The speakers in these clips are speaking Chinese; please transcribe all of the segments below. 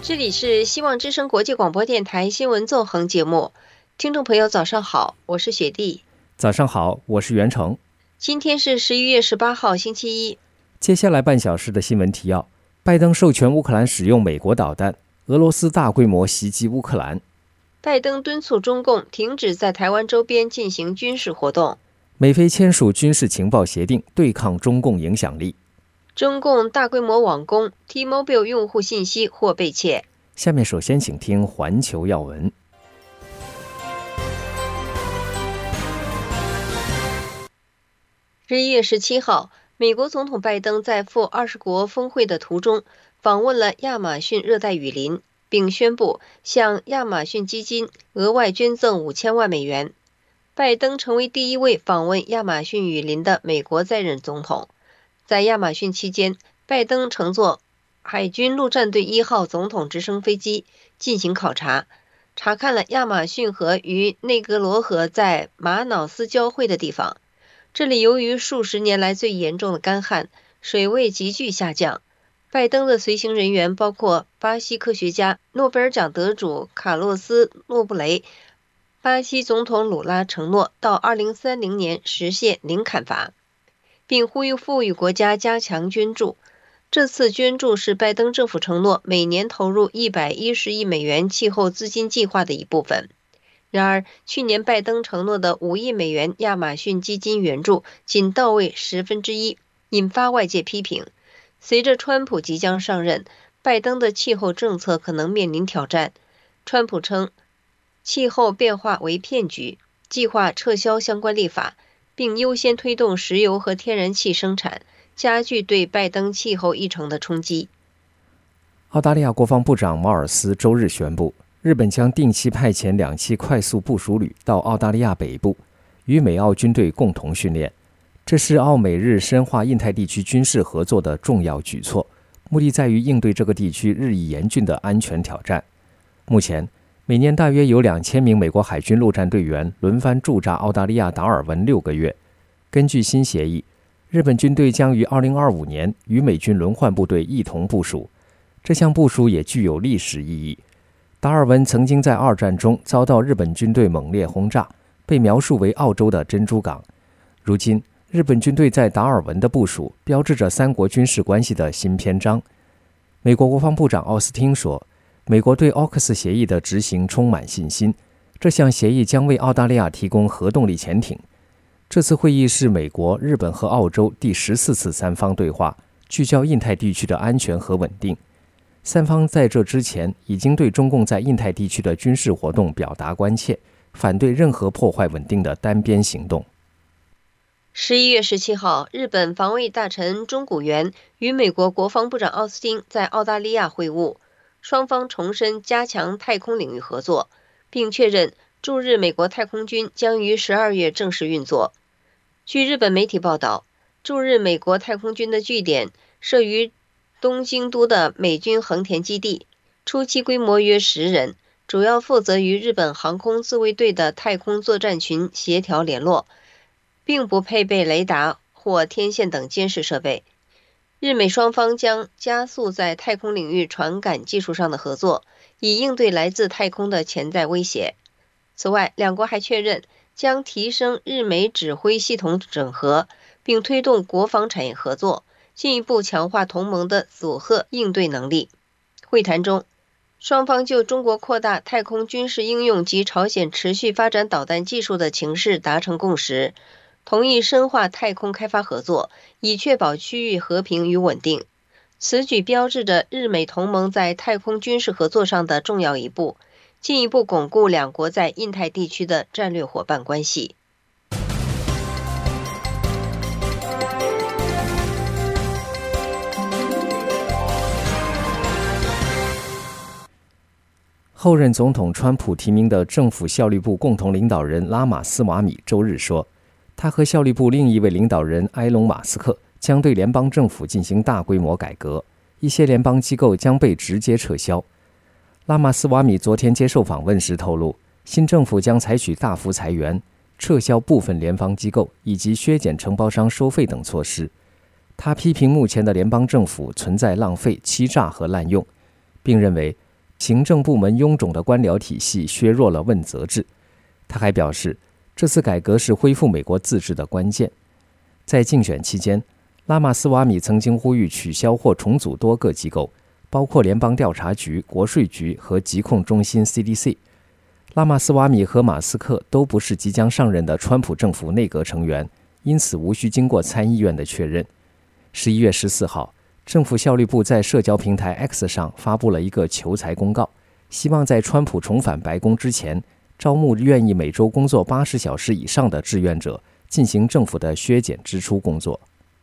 这里是希望之声国际广播电台新闻纵横节目，听众朋友早上好，我是雪莉。 早上好，我是袁成。 今天是11月18号星期一。 接下来半小时的新闻提要：拜登授权乌克兰使用美国导弹，俄罗斯大规模袭击乌克兰； 拜登敦促中共停止在台湾周边进行军事活动； 美菲签署军事情报协定，对抗中共影响力； 中共大规模网攻 T-Mobile 用户信息或被窃。 下面首先请听环球要闻。 11月17号，美国总统拜登在赴20国峰会的途中访问了亚马逊热带雨林，并宣布向亚马逊基金额外捐赠5000万美元。拜登成为第一位访问亚马逊雨林的美国在任总统。在亚马逊期间，拜登乘坐海军陆战队1号总统直升飞机进行考察，查看了亚马逊河与内格罗河在马瑙斯交汇的地方。这里由于数十年来最严重的干旱，水位急剧下降。拜登的随行人员包括巴西科学家、诺贝尔奖得主卡洛斯·诺布雷。巴西总统鲁拉承诺到2030年实现零砍伐，并呼吁富裕国家加强捐助。这次捐助是拜登政府承诺每年投入110亿美元气候资金计划的一部分。然而，去年拜登承诺的5亿美元亚马逊基金援助仅到位1/10，引发外界批评。随着川普即将上任，拜登的气候政策可能面临挑战。川普称气候变化为骗局，计划撤销相关立法，并优先推动石油和天然气生产，加剧对拜登气候议程的冲击。 澳大利亚国防部长毛尔斯周日宣布，日本将定期派遣2栖快速部署旅到澳大利亚北部，与美澳军队共同训练。这是澳美日深化印太地区军事合作的重要举措，目的在于应对这个地区日益严峻的安全挑战。目前，每年大约有2000名美国海军陆战队员轮番驻扎澳大利亚达尔文6个月。根据新协议，日本军队将于2025年与美军轮换部队一同部署。这项部署也具有历史意义。达尔文曾经在2战中遭到日本军队猛烈轰炸，被描述为澳洲的珍珠港。如今，日本军队在达尔文的部署标志着3国军事关系的新篇章。美国国防部长奥斯汀说，美国对奥克斯协议的执行充满信心，这项协议将为澳大利亚提供核动力潜艇。这次会议是美国、日本和澳洲第14次3方对话，聚焦印太地区的安全和稳定。3方在这之前已经对中共在印太地区的军事活动表达关切，反对任何破坏稳定的单边行动。 11月17号，日本防卫大臣中谷元与美国国防部长奥斯汀在澳大利亚会晤，双方重申加强太空领域合作，并确认驻日美国太空军将于12月正式运作。据日本媒体报道，驻日美国太空军的据点设于东京都的美军横田基地，初期规模约10人，主要负责与日本航空自卫队的太空作战群协调联络，并不配备雷达或天线等监视设备。日美双方将加速在太空领域传感技术上的合作，以应对来自太空的潜在威胁。此外，两国还确认将提升日美指挥系统整合，并推动国防产业合作，进一步强化同盟的组合应对能力。会谈中，双方就中国扩大太空军事应用及朝鲜持续发展导弹技术的情势达成共识，同意深化太空开发合作，以确保区域和平与稳定。此举标志着日美同盟在太空军事合作上的重要一步，进一步巩固两国在印太地区的战略伙伴关系。 后任总统川普提名的政府效率部共同领导人拉马斯瓦米周日说，他和效率部另一位领导人埃隆·马斯克将对联邦政府进行大规模改革，一些联邦机构将被直接撤销。拉马斯瓦米昨天接受访问时透露，新政府将采取大幅裁员、撤销部分联邦机构以及削减承包商收费等措施。他批评目前的联邦政府存在浪费、欺诈和滥用，并认为行政部门臃肿的官僚体系削弱了问责制。他还表示，这次改革是恢复美国自治的关键。在竞选期间，拉马斯瓦米曾经呼吁取消或重组多个机构，包括联邦调查局、国税局和疾控中心 CDC。拉马斯瓦米和马斯克都不是即将上任的川普政府内阁成员，因此无需经过参议院的确认。11月14号，政府效率部在社交平台 X 上发布了一个求财公告，希望在川普重返白宫之前，招募愿意每周工作80小时以上的志愿者，进行政府的削减支出工作。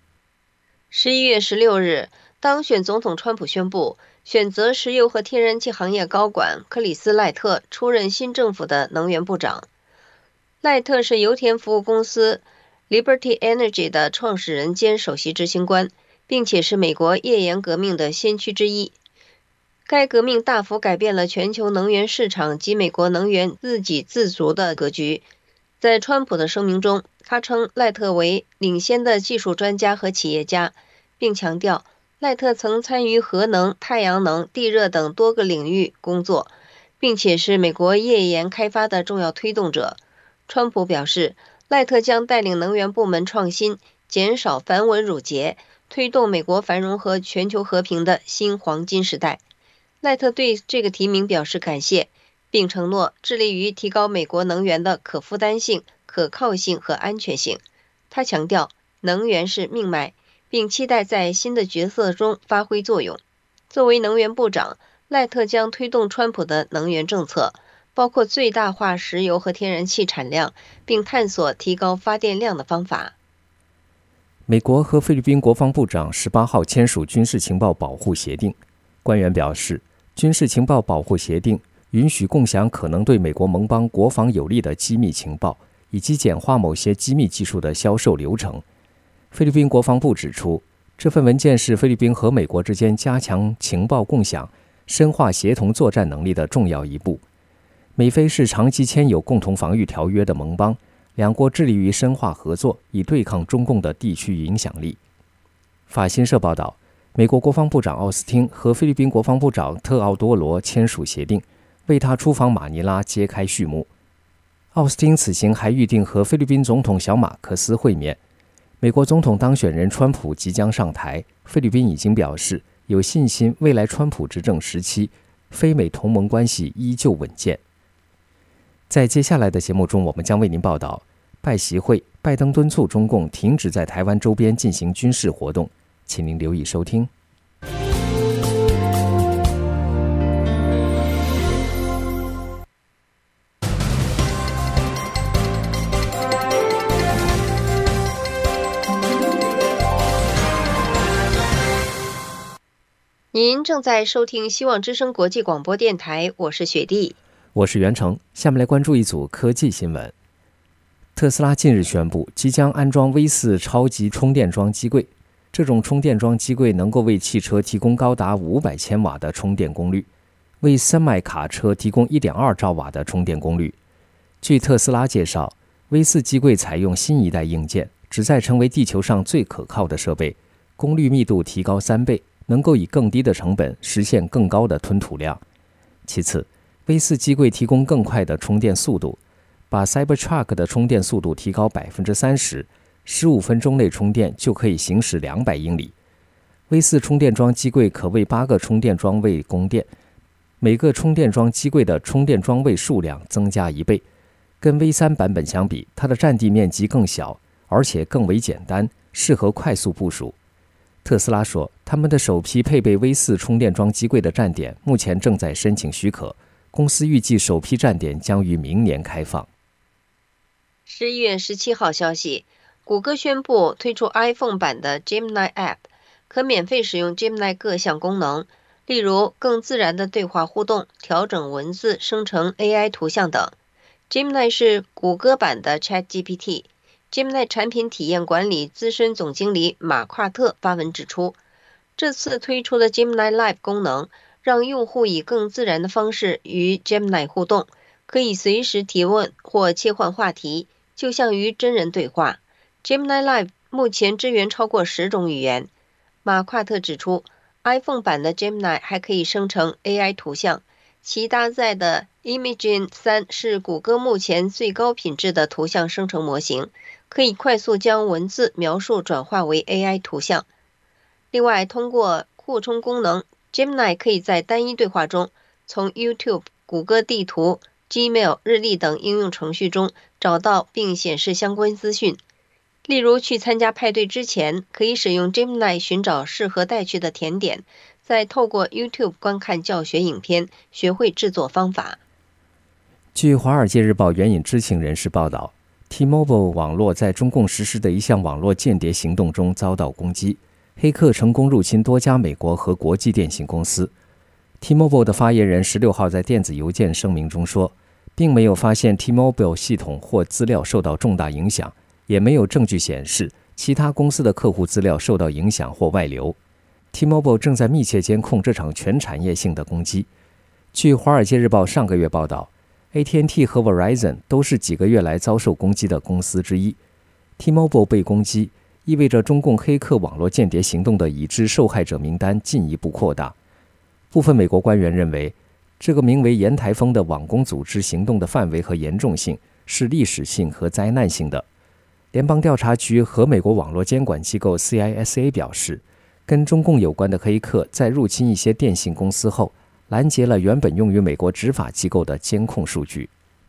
11月16日，当选总统川普宣布选择石油和天然气行业高管克里斯·赖特出任新政府的能源部长。赖特是油田服务公司 Liberty Energy 的创始人兼首席执行官，并且是美国页岩革命的先驱之一。该革命大幅改变了全球能源市场及美国能源自给自足的格局。在川普的声明中，他称赖特为领先的技术专家和企业家，并强调赖特曾参与核能、太阳能、地热等多个领域工作，并且是美国页岩开发的重要推动者。川普表示，赖特将带领能源部门创新，减少繁文缛节，推动美国繁荣和全球和平的新黄金时代。赖特对这个提名表示感谢，并承诺致力于提高美国能源的可负担性、可靠性和安全性。他强调，能源是命脉，并期待在新的角色中发挥作用。作为能源部长，赖特将推动川普的能源政策，包括最大化石油和天然气产量，并探索提高发电量的方法。 美国和菲律宾国防部长18号签署军事情报保护协定。官员表示，军事情报保护协定允许共享可能对美国盟邦国防有利的机密情报，以及简化某些机密技术的销售流程。菲律宾国防部指出，这份文件是菲律宾和美国之间加强情报共享、深化协同作战能力的重要一步。美菲是长期签有共同防御条约的盟邦，两国致力于深化合作，以对抗中共的地区影响力。法新社报道，美国国防部长奥斯汀和菲律宾国防部长特奥多罗签署协定，为他出访马尼拉揭开序幕。奥斯汀此行还预定和菲律宾总统小马可斯会面。美国总统当选人川普即将上台，菲律宾已经表示有信心未来川普执政时期，菲美同盟关系依旧稳健。在接下来的节目中，我们将为您报道拜习会，拜登敦促中共停止在台湾周边进行军事活动，请您留意收听。 您正在收听希望之声国际广播电台，我是雪莉， 我是袁成。下面来关注一组科技新闻。特斯拉近日宣布，即将安装 V4 超级充电桩机柜。这种充电桩机柜能够为汽车提供高达500千瓦的充电功率，为300卡车提供 1.2 兆瓦的充电功率。据特斯拉介绍， V4 机柜采用新一代硬件，旨在成为地球上最可靠的设备，功率密度提高3倍，能够以更低的成本实现更高的吞吐量。其次， V4 机柜提供更快的充电速度，把 Cybertruck 的充电速度提高 30%，15分钟内充电就可以行驶200英里。V4 充电桩机柜可为8个充电桩位供电，每个充电桩机柜的充电桩位数量增加1倍。跟 V3 版本相比，它的占地面积更小，而且更为简单，适合快速部署。特斯拉说，他们的首批配备 V4 充电桩机柜的站点目前正在申请许可，公司预计首批站点将于明年开放。 11月17号消息，谷歌宣布推出 iPhone 版的 Gemini App， 可免费使用 Gemini 各项功能，例如更自然的对话互动、调整文字、生成 AI 图像等。Gemini 是谷歌版的 ChatGPT。Gemini 产品体验管理资深总经理马夸特发文指出，这次推出的 Gemini Live 功能让用户以更自然的方式与 Gemini 互动，可以随时提问或切换话题，就像与真人对话。Gemini Live 目前支援超过10种语言。马夸特指出， iPhone 版的 Gemini 还可以生成 AI 图像， 其搭载的 Imagen 3是谷歌目前最高品质的图像生成模型，可以快速将文字描述转化为 AI 图像。另外，通过扩充功能， Gemini 可以在单一对话中从 YouTube、谷歌地图、Gmail、日历等应用程序中找到并显示相关资讯。例如，去参加派对之前，可以使用 Gemini 寻找适合带去的甜点，再透过 YouTube 观看教学影片，学会制作方法。 据《华尔街日报》援引知情人士报道， T-Mobile 网络在中共实施的一项网络间谍行动中遭到攻击，黑客成功入侵多家美国和国际电信公司。 T-Mobile 的发言人16号在电子邮件声明中说，并没有发现 T-Mobile 系统或资料受到重大影响，也没有证据显示其他公司的客户资料受到影响或外流。 T-Mobile 正在密切监控这场全产业性的攻击。据《华尔街日报》上个月报道， AT&T 和 Verizon 都是几个月来遭受攻击的公司之一。 T-Mobile 被攻击意味着中共黑客网络间谍行动的已知受害者名单进一步扩大。部分美国官员认为，这个名为沿台风的网攻组织行动的范围和严重性是历史性和灾难性的。联邦调查局和美国网络监管机构 CISA 表示，跟中共有关的黑客在入侵一些电信公司后，拦截了原本用于美国执法机构的监控数据。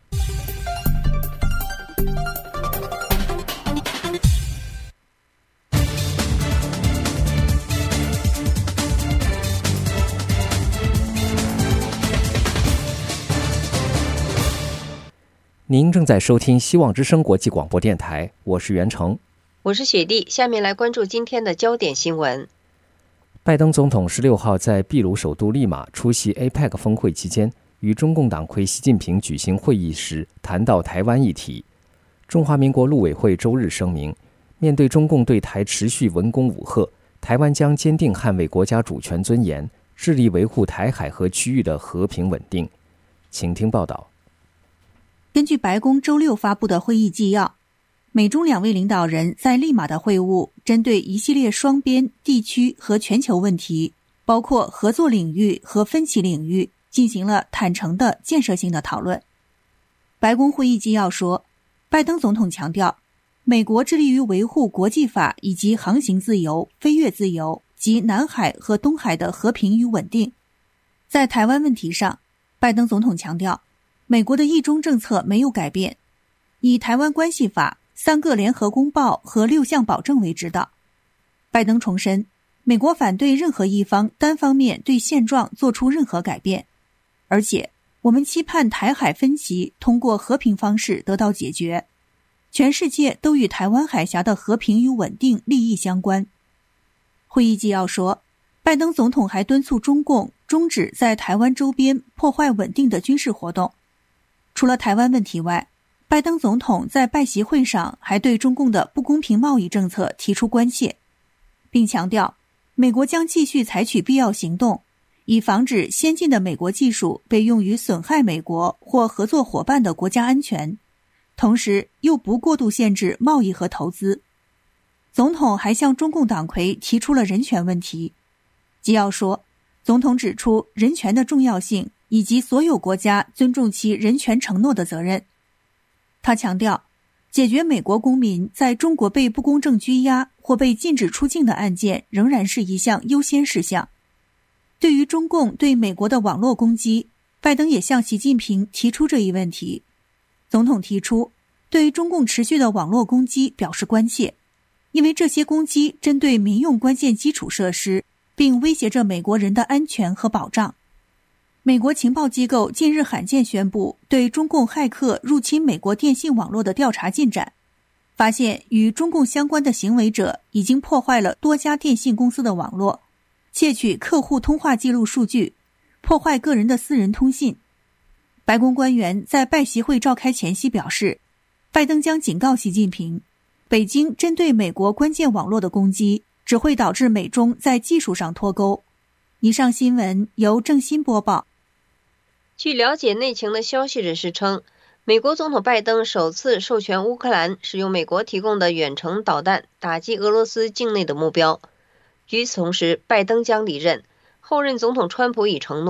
您正在收听希望之声国际广播电台，我是袁成， 我是雪莉。下面来关注今天的焦点新闻。 拜登总统16号在秘鲁首都利马出席 APEC 峰会期间，与中共党魁习近平举行会议时谈到台湾议题。中华民国陆委会周日声明，面对中共对台持续文攻武吓，台湾将坚定捍卫国家主权尊严，致力维护台海和区域的和平稳定。请听报道。 根据白宫周六发布的会议纪要，美中两位领导人在利马的会晤针对一系列双边、地区和全球问题，包括合作领域和分歧领域，进行了坦诚的建设性的讨论。白宫会议纪要说，拜登总统强调，美国致力于维护国际法以及航行自由、飞越自由及南海和东海的和平与稳定。在台湾问题上，拜登总统强调，美国的一中政策没有改变，以台湾关系法、3个联合公报和6项保证为指导。拜登重申，美国反对任何一方单方面对现状做出任何改变，而且我们期盼台海分歧通过和平方式得到解决。全世界都与台湾海峡的和平与稳定利益相关。会议纪要说，拜登总统还敦促中共终止在台湾周边破坏稳定的军事活动。除了台湾问题外，拜登总统在拜习会上还对中共的不公平贸易政策提出关切，并强调美国将继续采取必要行动，以防止先进的美国技术被用于损害美国或合作伙伴的国家安全，同时又不过度限制贸易和投资。总统还向中共党魁提出了人权问题。纪要说，总统指出人权的重要性以及所有国家尊重其人权承诺的责任。他强调，解决美国公民在中国被不公正拘押或被禁止出境的案件仍然是一项优先事项。对于中共对美国的网络攻击，拜登也向习近平提出这一问题。总统提出，对于中共持续的网络攻击表示关切，因为这些攻击针对民用关键基础设施，并威胁着美国人的安全和保障。美国情报机构近日罕见宣布对中共骇客入侵美国电信网络的调查进展，发现与中共相关的行为者已经破坏了多家电信公司的网络，窃取客户通话记录数据，破坏个人的私人通信。白宫官员在拜习会召开前夕表示，拜登将警告习近平，北京针对美国关键网络的攻击只会导致美中在技术上脱钩。以上新闻由郑欣播报。 据了解内情的消息人士称，美国总统拜登首次授权乌克兰使用美国提供的远程导弹打击俄罗斯境内的目标。与此同时，拜登将离任，后任总统川普已承诺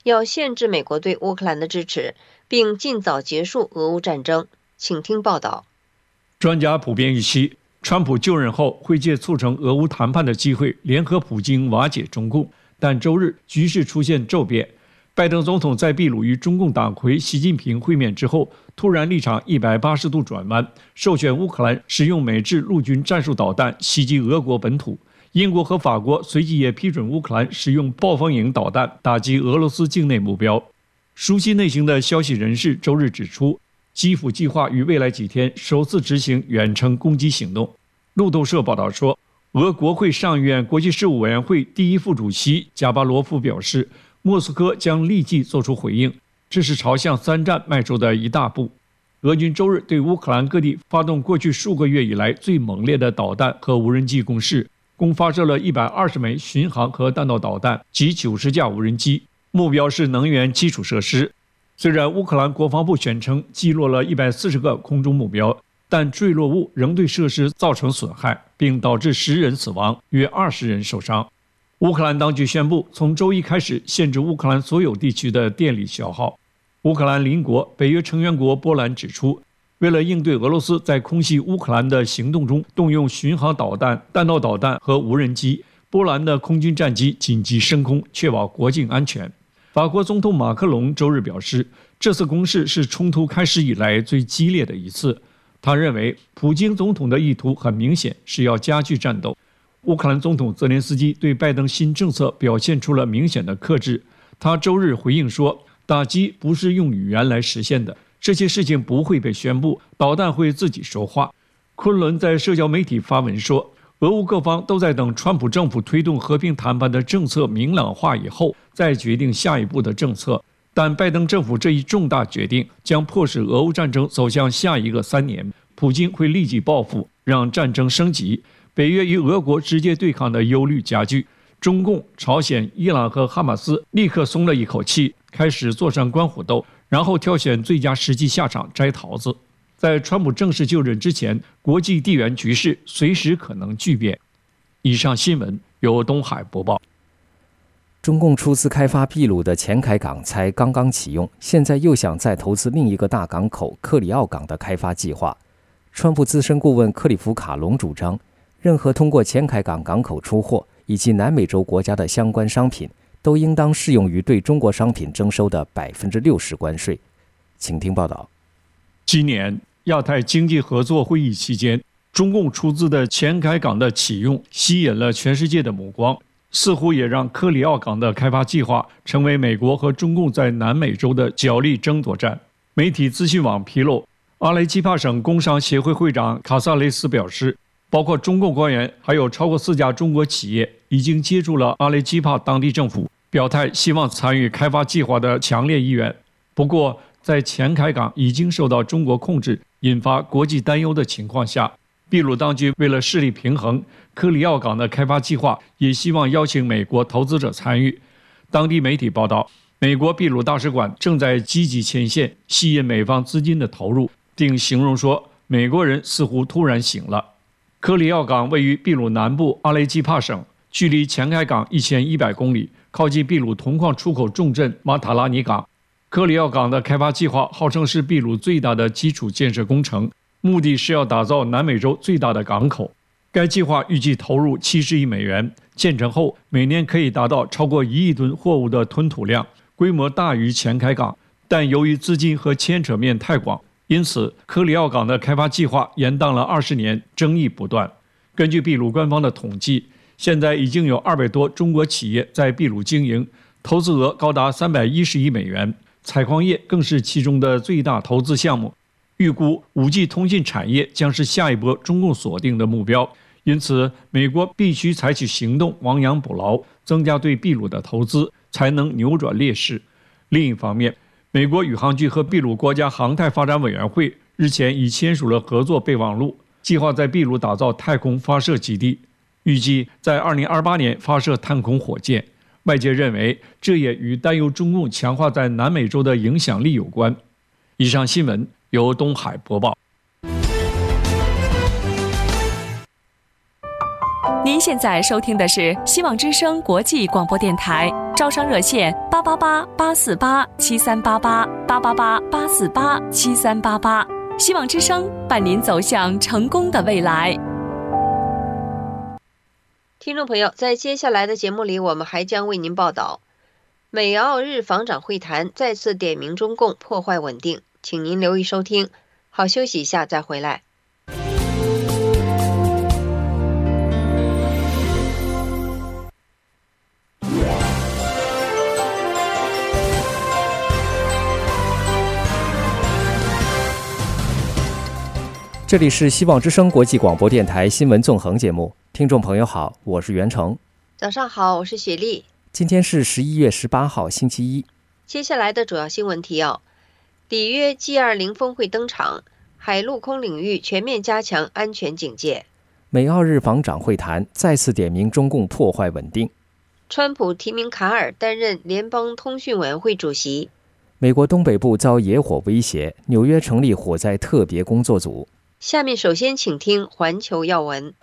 要限制美国对乌克兰的支持，并尽早结束俄乌战争。请听报道。 专家普遍预期，川普就任后会借促成俄乌谈判的机会，联合普京瓦解中共。但周日局势出现骤变，拜登总统在秘鲁与中共党魁习近平会面之后，突然立场180度转弯，授权乌克兰使用美制陆军战术导弹袭击俄国本土。英国和法国随即也批准乌克兰使用暴风营导弹打击俄罗斯境内目标。熟悉内情的消息人士周日指出，基辅计划于未来几天首次执行远程攻击行动。路透社报道说，俄国会上议院国际事务委员会第一副主席加巴罗夫表示，莫斯科将立即做出回应，这是朝向3战迈出的一大步。俄军周日对乌克兰各地发动过去数个月以来最猛烈的导弹和无人机攻势，共发射了120枚巡航和弹道导弹及90架无人机，目标是能源基础设施。虽然乌克兰国防部宣称击落了140个空中目标，但坠落物仍对设施造成损害，并导致10人死亡，约20人受伤。乌克兰当局宣布，从周一开始限制乌克兰所有地区的电力消耗。乌克兰邻国北约成员国波兰指出，为了应对俄罗斯在空袭乌克兰的行动中动用巡航导弹、弹道导弹和无人机，波兰的空军战机紧急升空，确保国境安全。法国总统马克龙周日表示，这次攻势是冲突开始以来最激烈的一次。他认为，普京总统的意图很明显，是要加剧战斗。乌克兰总统泽连斯基对拜登新政策表现出了明显的克制。他周日回应说，打击不是用语言来实现的，这些事情不会被宣布，导弹会自己说话。昆仑在社交媒体发文说，俄乌各方都在等川普政府推动和平谈判的政策明朗化以后，再决定下一步的政策。但拜登政府这一重大决定将迫使俄乌战争走向下一个3年，普京会立即报复，让战争升级。北约与俄国直接对抗的忧虑加剧，中共、朝鲜、伊朗和哈马斯立刻松了一口气，开始坐上关虎斗，然后挑选最佳时机下场摘桃子。在川普正式就任之前，国际地缘局势随时可能巨变。以上新闻由东海播报。 中共出资开发秘鲁的前凯港才刚刚启用，现在又想再投资另一个大港口克里奥港的开发计划。川普资深顾问克里夫·卡隆主张，任何通过前凯港港口出货以及南美洲国家的相关商品，都应当适用于对中国商品征收的60%关税。请听报道。 今年亚太经济合作会议期间，中共出资的前凯港的启用吸引了全世界的目光，似乎也让克里奥港的开发计划成为美国和中共在南美洲的角力争夺战。媒体资讯网披露，阿雷基帕省工商协会会长卡萨雷斯表示，包括中共官员还有超过4家中国企业已经接触了阿雷基帕当地政府，表态希望参与开发计划的强烈意愿。不过，在前凯港已经受到中国控制，引发国际担忧的情况下，秘鲁当局为了势力平衡，克里奥港的开发计划也希望邀请美国投资者参与。当地媒体报道，美国秘鲁大使馆正在积极牵线，吸引美方资金的投入，并形容说，美国人似乎突然醒了。克里奥港位于秘鲁南部阿雷基帕省，距离前凯港1100公里，靠近秘鲁铜矿出口重镇马塔拉尼港。克里奥港的开发计划号称是秘鲁最大的基础建设工程，目的是要打造南美洲最大的港口。该计划预计投入70亿美元，建成后每年可以达到超过1亿吨货物的吞吐量，规模大于前凯港。但由于资金和牵扯面太广，因此克里奥港的开发计划延宕了20年，争议不断。根据秘鲁官方的统计，现在已经有200多中国企业在秘鲁经营，投资额高达310亿美元。采矿业更是其中的最大投资项目，预估5G 通信产业将是下一波中共锁定的目标，因此美国必须采取行动亡羊补牢，增加对秘鲁的投资，才能扭转劣势。另一方面，美国宇航局和秘鲁国家航太发展委员会日前已签署了合作备忘录，计划在秘鲁打造太空发射基地，预计在2028年发射太空火箭。外界认为，这也与担忧中共强化在南美洲的影响力有关。以上新闻由东海播报。 您现在收听的是希望之声国际广播电台，招商热线888-848-7388，888-848-7388，希望之声伴您走向成功的未来。 听众朋友，在接下来的节目里，我们还将为您报道美澳日防长会谈再次点名中共破坏稳定，请您留意收听。好，休息一下再回来。 这里是希望之声国际广播电台新闻纵横节目，听众朋友好，我是袁成。 早上好，我是雪莉。 今天是11月18号星期一。 接下来的主要新闻提要：里约 G20 峰会登场，海陆空领域全面加强安全警戒。 美澳日防长会谈再次点名中共破坏稳定。 川普提名卡尔担任联邦通讯委员会主席。 美国东北部遭野火威胁，纽约成立火灾特别工作组。 下面首先请听环球要闻。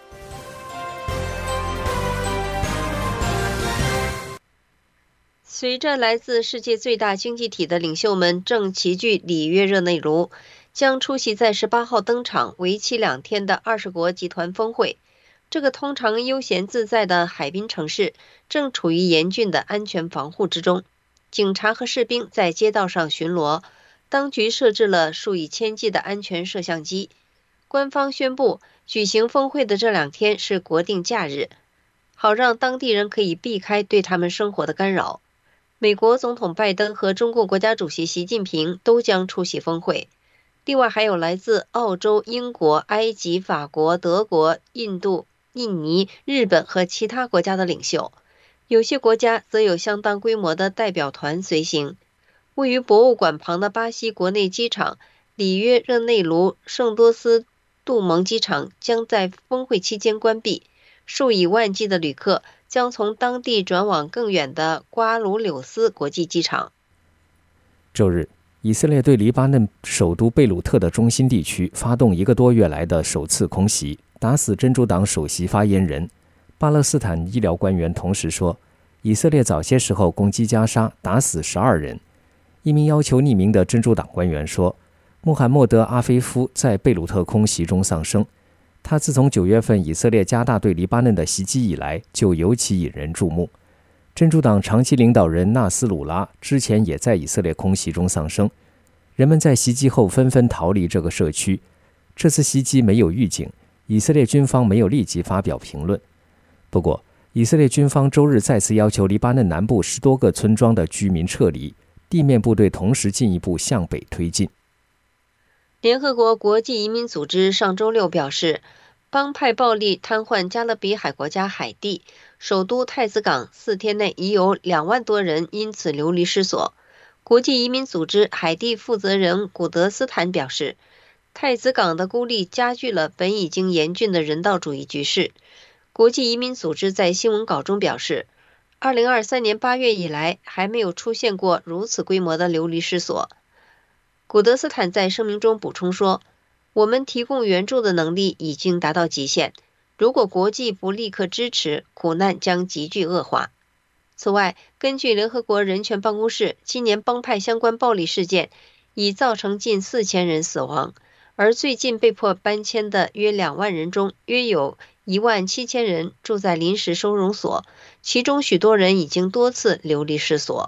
随着来自世界最大经济体的领袖们正齐聚里约热内卢，将出席在18号登场为期2天的20国集团峰会。这个通常悠闲自在的海滨城市正处于严峻的安全防护之中，警察和士兵在街道上巡逻，当局设置了数以千计的安全摄像机。官方宣布，举行峰会的这2天是国定假日，好让当地人可以避开对他们生活的干扰。美国总统拜登和中国国家主席习近平都将出席峰会，另外还有来自澳洲、英国、埃及、法国、德国、印度、印尼、日本和其他国家的领袖，有些国家则有相当规模的代表团随行。位于博物馆旁的巴西国内机场里约热内卢圣多斯杜蒙机场将在峰会期间关闭，数以万计的旅客将从当地转往更远的瓜鲁柳斯国际机场。 周日，以色列对黎巴嫩首都贝鲁特的中心地区发动1个多月来的首次空袭，打死真主党首席发言人。巴勒斯坦医疗官员同时说，以色列早些时候攻击加沙，打死12人。一名要求匿名的真主党官员说，穆罕默德·阿菲夫在贝鲁特空袭中丧生。他自从9月份以色列加大对黎巴嫩的袭击以来，就尤其引人注目。真主党长期领导人纳斯鲁拉之前也在以色列空袭中丧生。人们在袭击后纷纷逃离这个社区。这次袭击没有预警，以色列军方没有立即发表评论。不过，以色列军方周日再次要求黎巴嫩南部10多个村庄的居民撤离，地面部队同时进一步向北推进。 联合国国际移民组织上周六表示，帮派暴力瘫痪加勒比海国家海地首都太子港4天内已有2万多人因此流离失所。国际移民组织海地负责人古德斯坦表示，太子港的孤立加剧了本已经严峻的人道主义局势。国际移民组织在新闻稿中表示，2023年8月以来还没有出现过如此规模的流离失所。古德斯坦在声明中补充说，我们提供援助的能力已经达到极限，如果国际不立刻支持，苦难将急剧恶化。此外，根据联合国人权办公室，今年帮派相关暴力事件已造成近4000人死亡，而最近被迫搬迁的约2万人中，约有17000人住在临时收容所，其中许多人已经多次流离失所。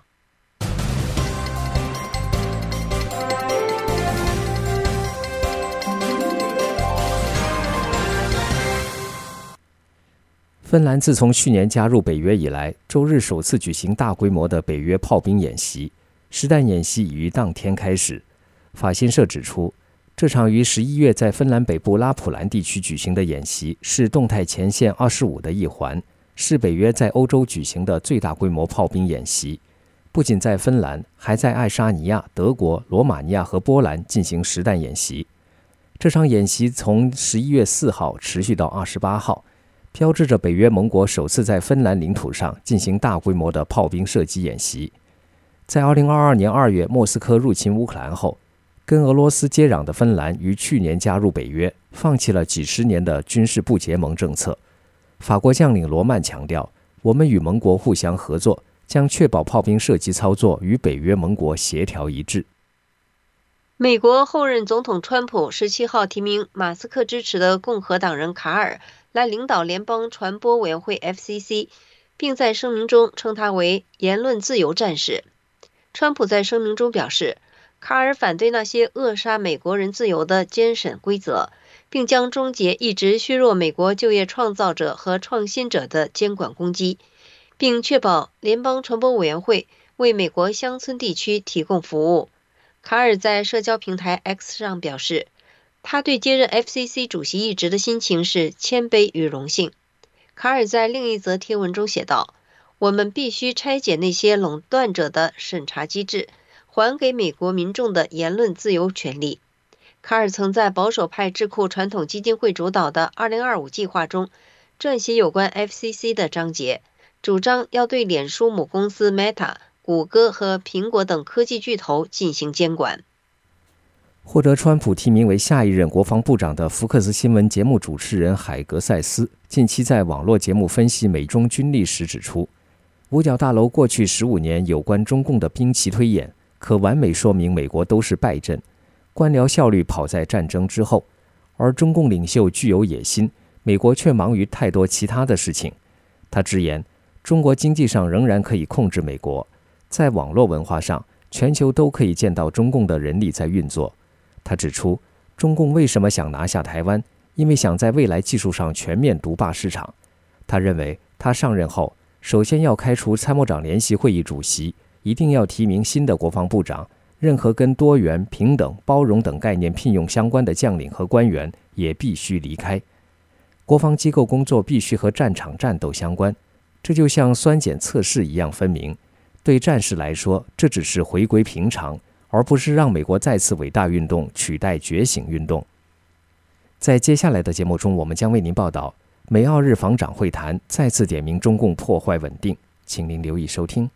芬兰自从去年加入北约以来，周日首次举行大规模的北约炮兵演习。实弹演习已于当天开始。法新社指出，这场于11月在芬兰北部拉普兰地区举行的演习是动态前线25的一环，是北约在欧洲举行的最大规模炮兵演习。不仅在芬兰，还在爱沙尼亚、德国、罗马尼亚和波兰进行实弹演习。这场演习从11月4号持续到28号。标志着北约盟国首次在芬兰领土上进行大规模的炮兵射击演习。在2022年2月莫斯科入侵乌克兰后，跟俄罗斯接壤的芬兰于去年加入北约，放弃了几十年的军事不结盟政策。 法国将领罗曼强调，我们与盟国互相合作，将确保炮兵射击操作与北约盟国协调一致。 美国后任总统川普17号提名马斯克支持的共和党人卡尔来领导联邦传播委员会 FCC， 并在声明中称他为言论自由战士。川普在声明中表示，卡尔反对那些扼杀美国人自由的监审规则，并将终结一直削弱美国就业创造者和创新者的监管攻击，并确保联邦传播委员会为美国乡村地区提供服务。卡尔在社交平台 X 上表示，他对接任 FCC 主席一职的心情是谦卑与荣幸。卡尔在另一则贴文中写道，我们必须拆解那些垄断者的审查机制，还给美国民众的言论自由权利。卡尔曾在保守派智库传统基金会主导的2025计划中撰写有关 FCC 的章节，主张要对脸书母公司 Meta、谷歌和苹果等科技巨头进行监管。 获得川普提名为下一任国防部长的福克斯新闻节目主持人海格塞斯，近期在网络节目分析美中军力时指出，五角大楼过去15年有关中共的兵棋推演，可完美说明美国都是败阵，官僚效率跑在战争之后，而中共领袖具有野心，美国却忙于太多其他的事情。他直言，中国经济上仍然可以控制美国，在网络文化上，全球都可以见到中共的人力在运作。他指出，中共为什么想拿下台湾，因为想在未来技术上全面独霸市场。他认为，他上任后，首先要开除参谋长联席会议主席，一定要提名新的国防部长，任何跟多元、平等、包容等概念聘用相关的将领和官员也必须离开。国防机构工作必须和战场战斗相关，这就像酸碱测试一样分明。对战士来说，这只是回归平常，而不是让美国再次伟大运动取代觉醒运动。在接下来的节目中，我们将为您报道美澳日防长会谈再次点名中共破坏稳定，请您留意收听。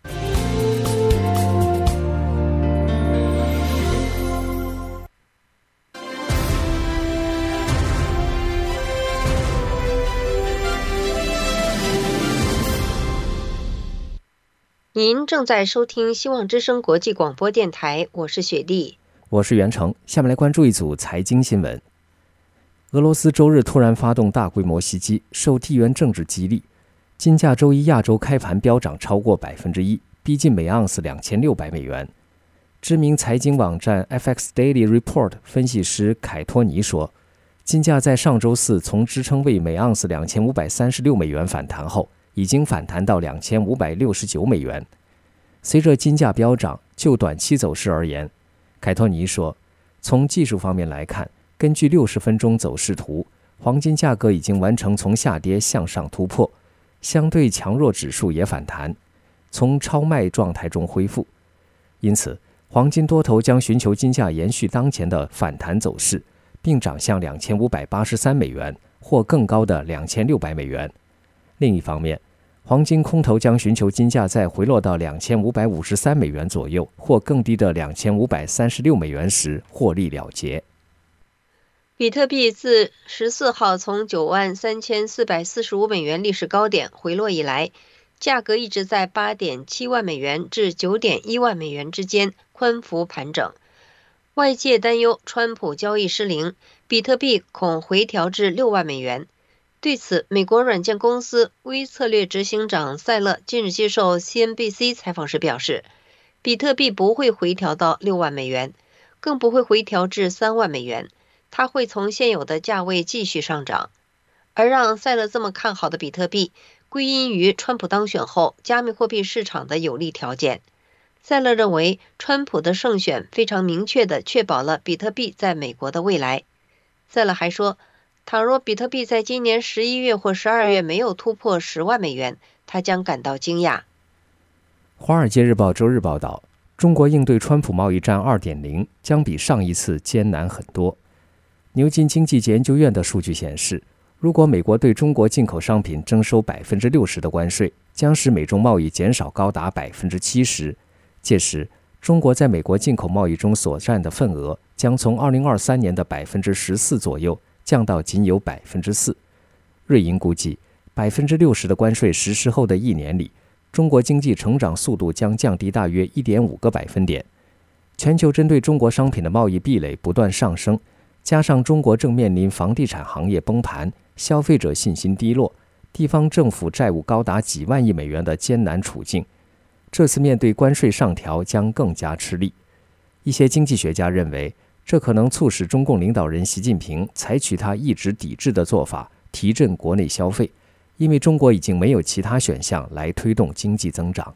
您正在收听希望之声国际广播电台，我是雪莉， 我是袁成。下面来关注一组财经新闻。俄罗斯周日突然发动大规模袭击，受地缘政治激励，金价周一亚洲开盘飙涨超过 1%， 逼近每盎司2600美元。知名财经网站 FX Daily Report 分析师凯托尼说，金价在上周四从支撑位每盎司2536美元反弹后，已经反弹到2569美元。随着金价飙涨，就短期走势而言，凯托尼说，从技术方面来看，根据60分钟走势图，黄金价格已经完成从下跌向上突破，相对强弱指数也反弹，从超卖状态中恢复。因此，黄金多头将寻求金价延续当前的反弹走势，并涨向2583美元或更高的2600美元。另一方面，黄金空头将寻求金价再回落到2553美元左右或更低的2536美元时获利了结。 比特币自14号从93445美元历史高点回落以来，价格一直在8.7万美元至9.1万美元之间宽幅盘整。外界担忧川普交易失灵，比特币恐回调至6万美元。对此，美国软件公司微策略执行长塞勒近日接受 CNBC 采访时表示，比特币不会回调到6万美元，更不会回调至3万美元，它会从现有的价位继续上涨。而让塞勒这么看好的比特币，归因于川普当选后加密货币市场的有利条件。塞勒认为，川普的胜选非常明确地确保了比特币在美国的未来。塞勒还说，倘若比特币在今年11月或12月没有突破10万美元，他将感到惊讶。 华尔街日报周日报道，中国应对川普贸易战 2.0 将比上一次艰难很多。牛津经济研究院的数据显示，如果美国对中国进口商品征收 60% 的关税，将使美中贸易减少高达 70%。届时，中国在美国进口贸易中所占的份额将从2023年的 14% 左右降到仅有 4%。瑞银估计， 60%的关税实施后的1年里，中国经济成长速度将降低大约 1.5个百分点。全球针对中国商品的贸易壁垒不断上升，加上中国正面临房地产行业崩盘、消费者信心低落、地方政府债务高达几万亿美元的艰难处境，这次面对关税上调将更加吃力。一些经济学家认为，这可能促使中共领导人习近平采取他一直抵制的做法，提振国内消费，因为中国已经没有其他选项来推动经济增长。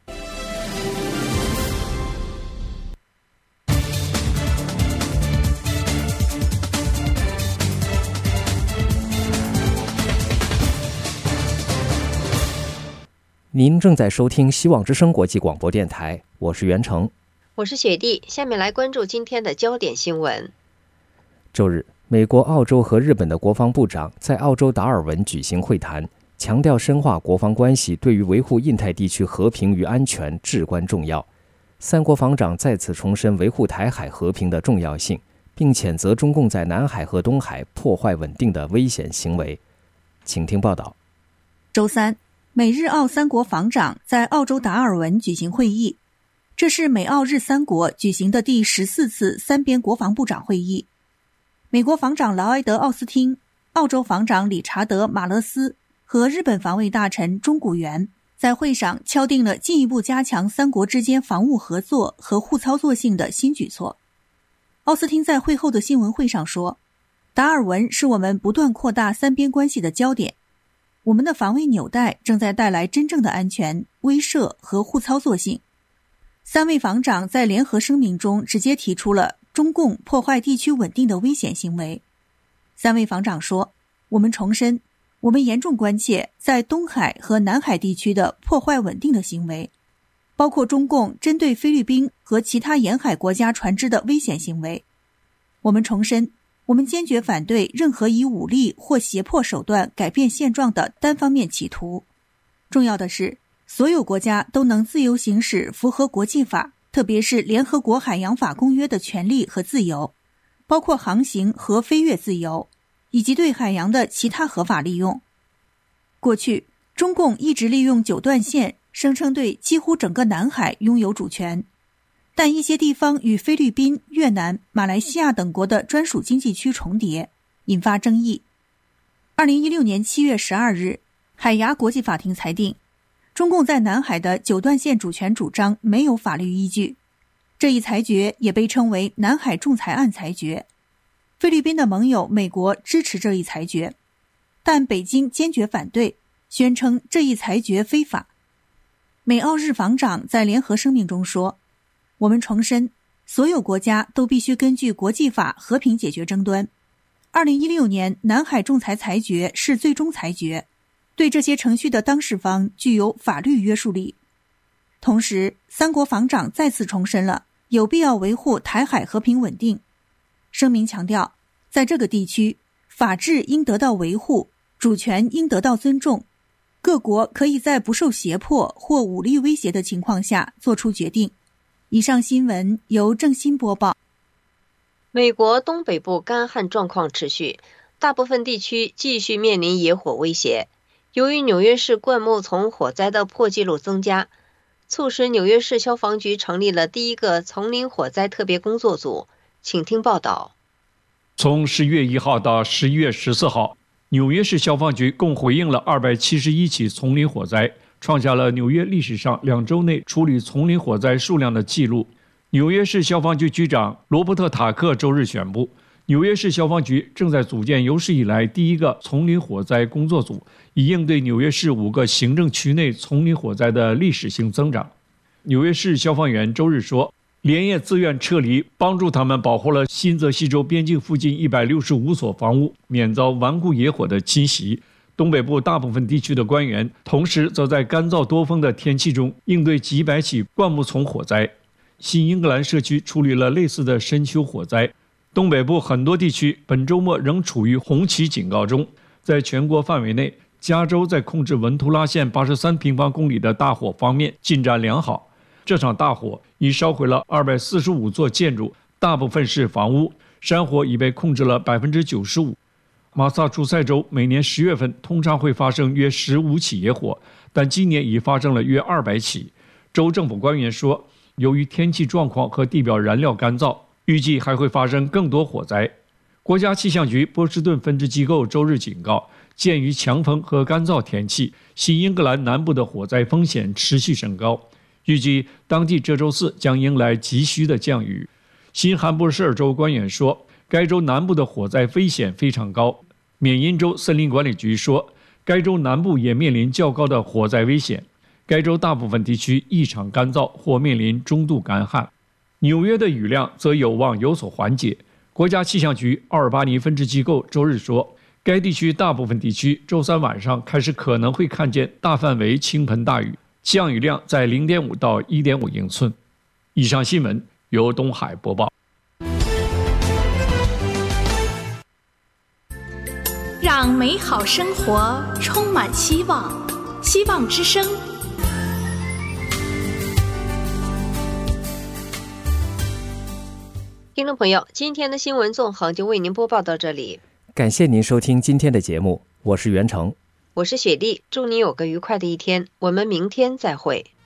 您正在收听希望之声国际广播电台，我是袁成， 我是雪莉。下面来关注今天的焦点新闻。 周日，美国、澳洲和日本的国防部长在澳洲达尔文举行会谈，强调深化国防关系对于维护印太地区和平与安全至关重要。三国防长再次重申维护台海和平的重要性，并谴责中共在南海和东海破坏稳定的危险行为。请听报道。 周三，美日澳三国防长在澳洲达尔文举行会议，这是美澳日三国举行的第14次三边国防部长会议。美国防长劳埃德·奥斯汀、澳洲防长理查德·马勒斯和日本防卫大臣中谷元在会上敲定了进一步加强三国之间防务合作和互操作性的新举措。奥斯汀在会后的新闻会上说，达尔文是我们不断扩大三边关系的焦点，我们的防卫纽带正在带来真正的安全、威慑和互操作性。三位防长在联合声明中直接提出了中共破坏地区稳定的危险行为。三位防长说，我们重申，我们严重关切在东海和南海地区的破坏稳定的行为，包括中共针对菲律宾和其他沿海国家船只的危险行为。我们重申，我们坚决反对任何以武力或胁迫手段改变现状的单方面企图。重要的是，所有国家都能自由行使符合国际法，特别是联合国海洋法公约的权利和自由，包括航行和飞越自由，以及对海洋的其他合法利用。过去，中共一直利用九段线声称对几乎整个南海拥有主权，但一些地方与菲律宾、越南、马来西亚等国的专属经济区重叠，引发争议。2016年7月12日，海牙国际法庭裁定，中共在南海的九段线主权主张没有法律依据。这一裁决也被称为南海仲裁案裁决。菲律宾的盟友美国支持这一裁决，但北京坚决反对，宣称这一裁决非法。美澳日防长在联合声明中说，我们重申，所有国家都必须根据国际法和平解决争端。2016年南海仲裁裁决是最终裁决，对这些程序的当事方具有法律约束力。同时，三国防长再次重申了有必要维护台海和平稳定。声明强调，在这个地区，法治应得到维护，主权应得到尊重，各国可以在不受胁迫或武力威胁的情况下做出决定。以上新闻由郑欣播报。 美国东北部干旱状况持续，大部分地区继续面临野火威胁。由于纽约市灌木丛火灾的破纪录增加，促使纽约市消防局成立了第一个丛林火灾特别工作组。请听报道。 从11月1号到11月14号，纽约市消防局共回应了271起丛林火灾，创下了纽约历史上2周内处理丛林火灾数量的记录。纽约市消防局局长罗伯特·塔克周日宣布，纽约市消防局正在组建有史以来第一个丛林火灾工作组，以应对纽约市5个行政区内丛林火灾的历史性增长。纽约市消防员周日说，连夜自愿撤离，帮助他们保护了新泽西州边境附近165所房屋免遭顽固野火的侵袭。东北部大部分地区的官员同时则在干燥多风的天气中应对几百起灌木丛火灾。新英格兰社区处理了类似的深秋火灾。东北部很多地区本周末仍处于红旗警告中。在全国范围内，加州在控制文图拉县83平方公里的大火方面进展良好。这场大火已烧毁了245座建筑，大部分是房屋，山火已被控制了95%。 马萨诸塞州每年10月份通常会发生约15起野火，但今年已发生了约200起。州政府官员说，由于天气状况和地表燃料干燥，预计还会发生更多火灾。国家气象局波士顿分支机构周日警告，鉴于强风和干燥天气，新英格兰南部的火灾风险持续升高，预计当地这周4将迎来急需的降雨。新罕布什尔州官员说，该州南部的火灾危险非常高。缅因州森林管理局说，该州南部也面临较高的火灾危险。该州大部分地区异常干燥或面临中度干旱。纽约的雨量则有望有所缓解。国家气象局奥尔巴尼分支机构周日说，该地区大部分地区周3晚上开始可能会看见大范围倾盆大雨，降雨量在 0.5 到 1.5 英寸。以上新闻由东海播报。 让美好生活充满希望，希望之声。 听众朋友，今天的新闻纵横就为您播报到这里， 感谢您收听今天的节目，我是袁成， 我是雪莉，祝您有个愉快的一天，我们明天再会。